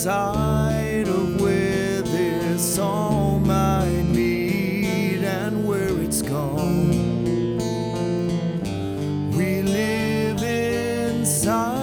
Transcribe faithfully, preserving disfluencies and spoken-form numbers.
sight of where this all might meet and where it's gone. We live inside